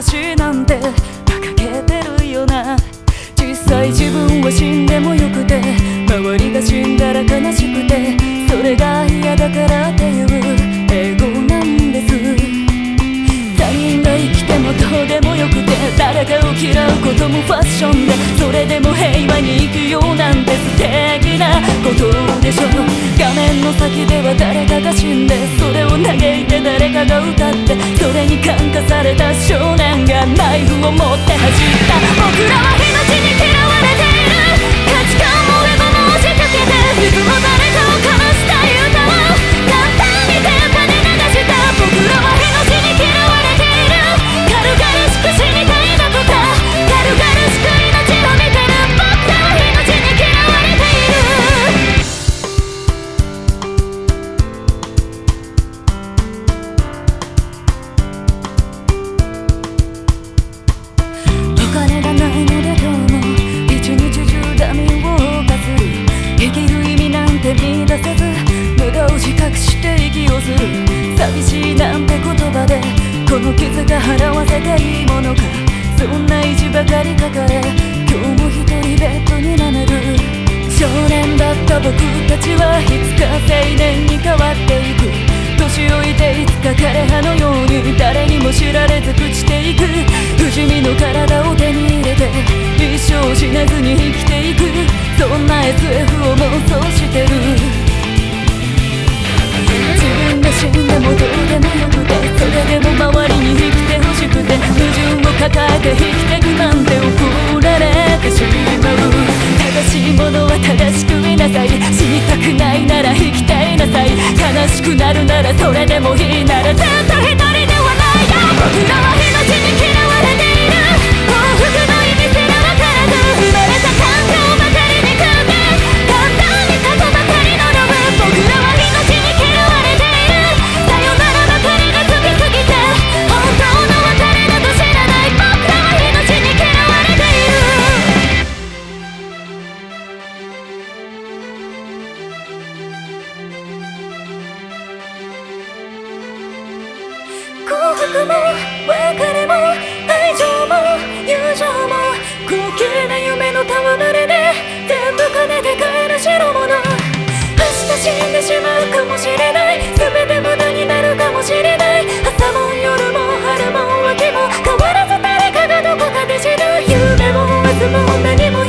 私なんて馬鹿げてるよな。実際自分は死んでもよくて、周りが死んだら悲しくて、それが嫌だからっていう英語なんです。他人が生きてもどうでもよくて、誰かを嫌うこともファッションで、それでも平和に生きようなんて素敵なことでしょ。画面の先では誰かが死んで、それを嘆いて誰かが歌って、それに感化された少年がナイフを持って走った。僕らは命に嫌われている、価値観もエゴも押しかけて、いつも誰かを悲したい歌を簡単に電波に流した。僕らは命に嫌われている、軽々しく死にたいだとか、軽々しく命を見てる。僕らは命に嫌われている。お金がないので今日も一日中ダミーを犯す。生きる意味なんて見出せず、無駄を自覚して息をする。寂しいなんて言葉でこの傷が払わせていいものか。そんな意地ばかり抱え、今日も一人ベッドに眠る。少年だった僕たちはいつか青年に変わっていく。年老いていつか枯葉のように誰にも知られず朽ちていく。不死身の体を手に入れて一生死なずに生きていく。そんな SF を妄想してる。自分が死んでもどうでもよくて、それでも周りに生きてほしくて、矛盾を抱えて生きてくなんて怒られてしまう。正しいものは正しくいなさい。死にたくないなら生きていなさい。悲しくなるならそれでもいいなら、ずっと一人ではないよ。僕らは命に嫌われている。幸福の意味すらわからず、生まれた環境ばかりに組んで、簡単に過去ばかりのむ。僕らは命に嫌われている。さよならばかりが過ぎすぎて、本当の別れなど知らない。僕らは命に嫌われている。幸福も別れも愛情も友情も高級な夢の戯れで、全部金で買える代物。明日死んでしまうかもしれない、全て無駄になるかもしれない。朝も夜も春も秋も変わらず誰かがどこかで死ぬ。夢も明日も何も